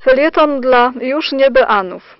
Felieton dla już niebeanów.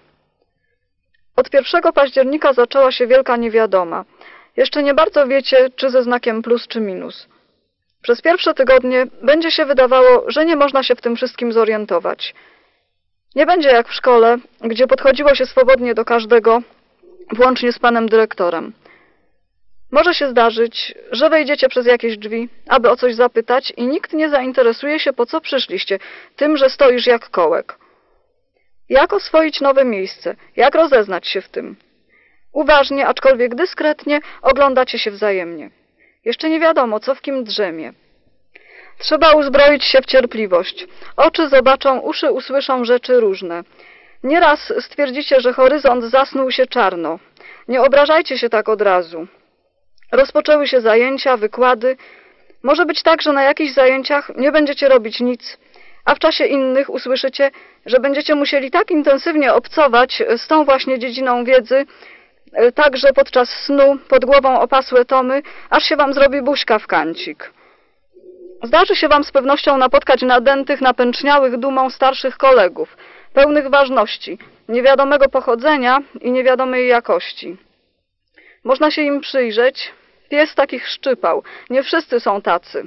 Od 1 października zaczęła się wielka niewiadoma. Jeszcze nie bardzo wiecie, czy ze znakiem plus czy minus. Przez pierwsze tygodnie będzie się wydawało, że nie można się w tym wszystkim zorientować. Nie będzie jak w szkole, gdzie podchodziło się swobodnie do każdego, włącznie z panem dyrektorem. Może się zdarzyć, że wejdziecie przez jakieś drzwi, aby o coś zapytać i nikt nie zainteresuje się, po co przyszliście, tym, że stoisz jak kołek. Jak oswoić nowe miejsce? Jak rozeznać się w tym? Uważnie, aczkolwiek dyskretnie, oglądacie się wzajemnie. Jeszcze nie wiadomo, co w kim drzemie. Trzeba uzbroić się w cierpliwość. Oczy zobaczą, uszy usłyszą rzeczy różne. Nieraz stwierdzicie, że horyzont zasnuł się czarno. Nie obrażajcie się tak od razu. Rozpoczęły się zajęcia, wykłady. Może być tak, że na jakichś zajęciach nie będziecie robić nic, a w czasie innych usłyszycie, że będziecie musieli tak intensywnie obcować z tą właśnie dziedziną wiedzy, także podczas snu, pod głową opasłe tomy, aż się wam zrobi buźka w kancik. Zdarzy się wam z pewnością napotkać nadętych, napęczniałych dumą starszych kolegów, pełnych ważności, niewiadomego pochodzenia i niewiadomej jakości. Można się im przyjrzeć. Pies takich szczypał. Nie wszyscy są tacy.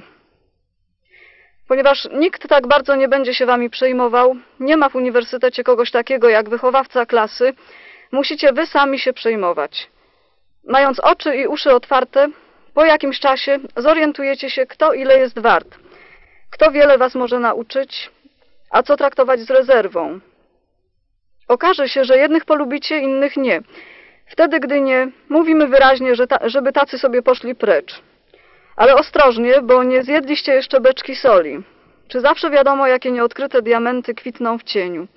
Ponieważ nikt tak bardzo nie będzie się wami przejmował, nie ma w uniwersytecie kogoś takiego jak wychowawca klasy, musicie wy sami się przejmować. Mając oczy i uszy otwarte, po jakimś czasie zorientujecie się, kto ile jest wart, kto wiele was może nauczyć, a co traktować z rezerwą. Okaże się, że jednych polubicie, innych nie. Wtedy, gdy nie, mówimy wyraźnie, żeby tacy sobie poszli precz. Ale ostrożnie, bo nie zjedliście jeszcze beczki soli. Czy zawsze wiadomo, jakie nieodkryte diamenty kwitną w cieniu?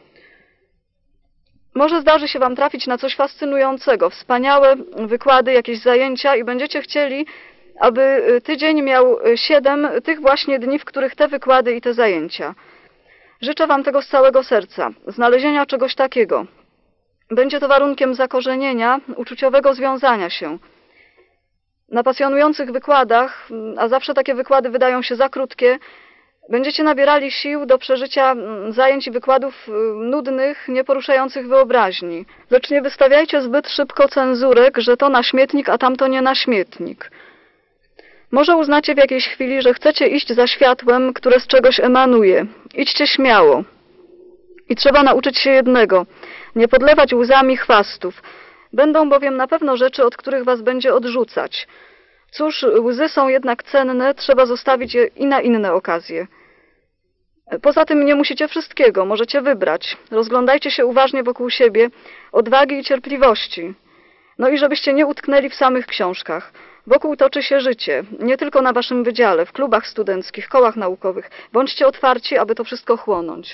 Może zdarzy się wam trafić na coś fascynującego, wspaniałe wykłady, jakieś zajęcia i będziecie chcieli, aby tydzień miał 7 tych właśnie dni, w których te wykłady i te zajęcia. Życzę wam tego z całego serca, znalezienia czegoś takiego. Będzie to warunkiem zakorzenienia, uczuciowego związania się. Na pasjonujących wykładach, a zawsze takie wykłady wydają się za krótkie, będziecie nabierali sił do przeżycia zajęć i wykładów nudnych, nieporuszających wyobraźni. Lecz nie wystawiajcie zbyt szybko cenzurek, że to na śmietnik, a tamto nie na śmietnik. Może uznacie w jakiejś chwili, że chcecie iść za światłem, które z czegoś emanuje. Idźcie śmiało. I trzeba nauczyć się jednego – nie podlewać łzami chwastów. Będą bowiem na pewno rzeczy, od których was będzie odrzucać. Cóż, łzy są jednak cenne, trzeba zostawić je i na inne okazje. Poza tym nie musicie wszystkiego, możecie wybrać. Rozglądajcie się uważnie wokół siebie, odwagi i cierpliwości. No i żebyście nie utknęli w samych książkach. Wokół toczy się życie, nie tylko na waszym wydziale, w klubach studenckich, kołach naukowych. Bądźcie otwarci, aby to wszystko chłonąć.